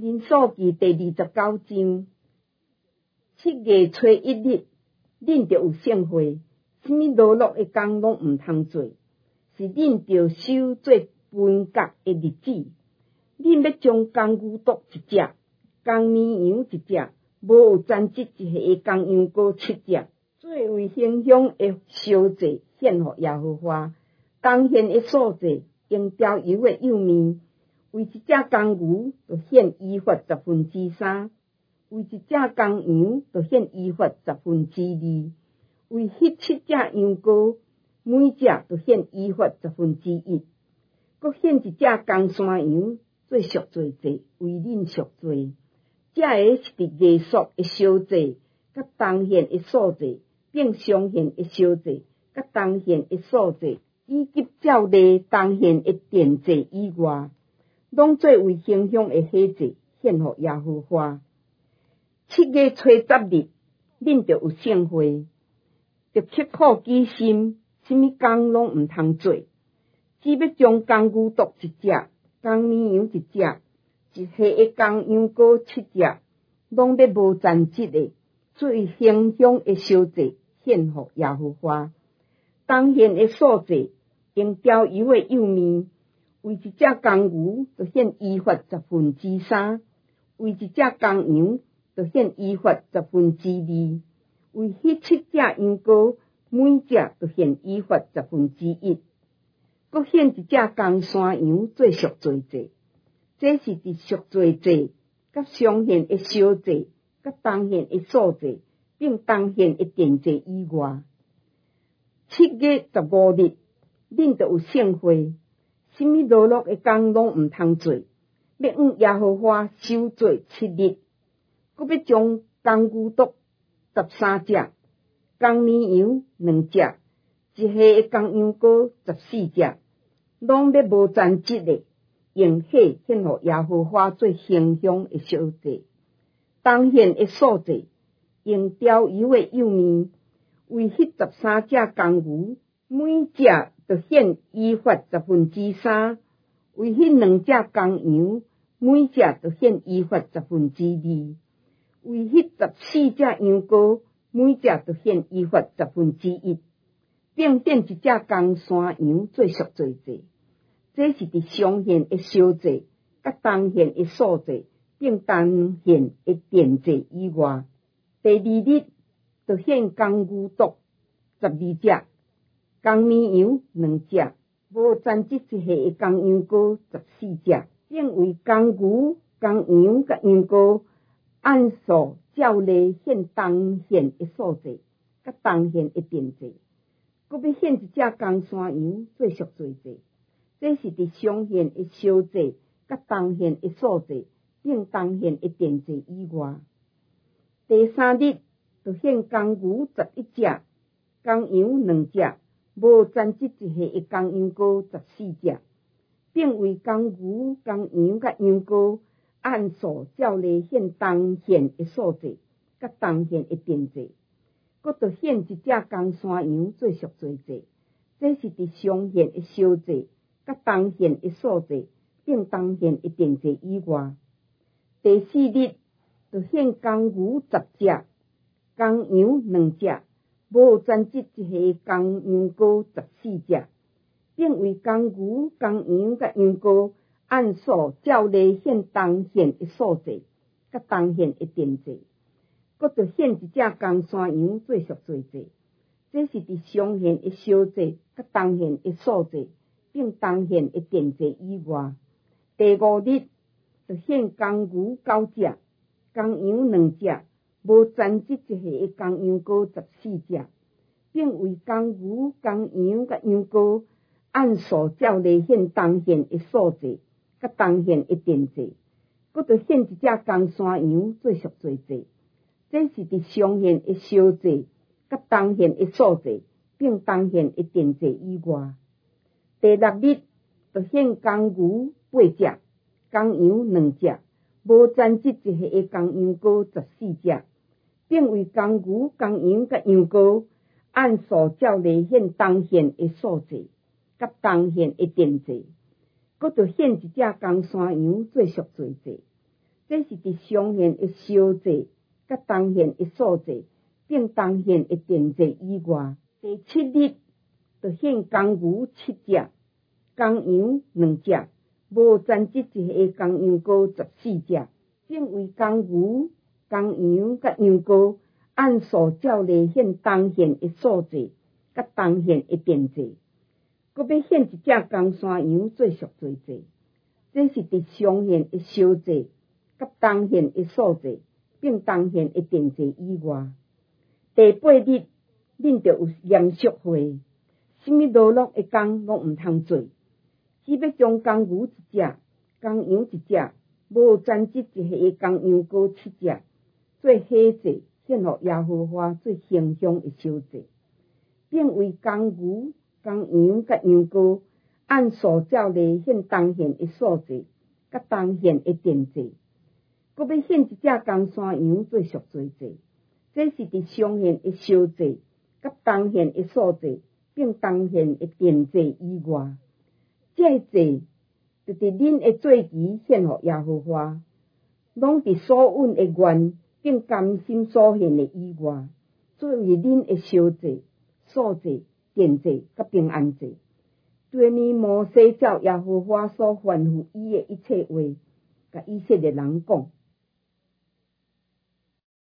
民数记第29章，7月初1日，恁着有盛会，什么劳碌的工拢毋通做，是恁着守做分割的日子。恁要将公牛犊一只，公绵羊一只，无有残疾一下的公羊羔7只，作为馨香的烧祭献予耶和华。当献的素祭用调油的幼面，为一只公牛就献伊法3%，为一只公羊就献伊法2%，为迄7只羊羔，每只就献伊法1/1，搁献一只公山羊做赎罪祭，为恁赎罪。这个是伫艺术的烧祭，甲当献的素祭，并上献的烧祭，甲当献的素祭，以及照例当献的奠祭以外，拢做为馨香的火祭，献予耶和华。7月初10日，恁着有盛会，着刻苦己心，什么工拢毋通做，只要将公牛犊一只，公绵羊一只，一下的公羊羔7只，拢要无残疾的，做馨香的烧祭，献予耶和华。当献的素祭用调油的幼面，为一只公牛就献伊法3%，为一只公羊就献伊法2%，为迄7只羊羔，每只就献伊法1/1，搁献一只公山羊做赎罪祭。这是伫赎罪祭、甲上献的烧祭、甲当献的素祭，并当献的奠祭以外。7月15日，恁就有盛会，什么劳碌的工拢毋通做，要向耶和华守做7日，搁要将公牛犊13只，公绵羊2只，一下的公羊羔14只，拢要无残疾的，用火献予耶和华做馨香的烧祭。当献的素祭用调油的幼面，为迄13只公牛，每只就献伊法3%，为迄2只公羊，每只就献伊法2/2，为迄14只羊羔，每只就献伊法1/1，并献一只公山羊做赎罪祭。这是伫上献的烧祭、甲当献的素祭，并当献的奠祭以外。第2日就献公牛犊12只，公绵羊2只，无残疾一下的公羊羔14只，并为公牛、公羊甲羊羔按数照例献当献的素祭，甲当献的奠祭。搁要献一只公山羊做赎罪祭。这是伫上献的烧祭、甲当献的素祭，并当献的奠祭以外。第3日就献公牛11只，公羊2只，无残疾一下的公羊羔14只，并为公牛、公羊甲羊羔按数照例献当献的素祭，甲当献的奠祭。搁着献一只公山羊做赎罪祭。这是伫上献的烧祭、甲当献的素祭，并当献的奠祭以外。第4日就献公牛10只，公羊2只，无残疾一下的公羊羔14只，并为公牛、公羊甲羊羔按数照例献当献的素祭，甲当献的奠祭。搁着献一只公山羊做赎罪祭。这是伫上献的烧祭、甲当献的素祭，并当献的奠祭以外。第5日就献公牛9只，公羊2只，无残疾一下的公羊羔14只，并为公牛、公羊甲羊羔按数照例献当献的素祭，甲当献的奠祭。搁着献一只公山羊做赎罪祭。这是伫上献的烧祭、甲当献的素祭，并当献的奠祭以外。第6日就献公牛8只，公羊2只，无残疾一下的公羊羔14只，并为公牛、公羊甲羊羔按数照例献当献的素祭，甲当献的奠祭。搁着献一只公山羊做赎罪祭。 这是伫上弦的烧祭、甲当弦的素祭，并当弦的奠祭以外，第7日就献公牛7只，公羊2只，无全节一下公羊羔14只，并为公牛、公羊甲羊羔按数照例献当献的素祭，甲当献的奠祭，佮要献一只公山羊做赎罪祭。这是伫上献的烧祭、甲当献的素祭，并当献的奠祭以外，第8日恁就有严肃会，什么劳碌的工拢毋通做，只要将公牛1只、公羊1只，无全节一下公羊羔7只，做喜祭献予耶和华做馨香的烧祭，并为公牛、公羊甲羊羔按数照例献当献的素祭，甲当献的奠祭，佮要献一只公山羊做赎罪祭。这是伫上献的烧祭、甲当献的素祭，并当献的奠祭以外，这祭就伫恁的做期献予耶和华，拢伫所允的愿并甘心所献的以外，作为恁的烧祭、素祭、奠祭甲平安祭。第二年摩西照耶和华所吩咐伊的一切话，甲以色列人讲。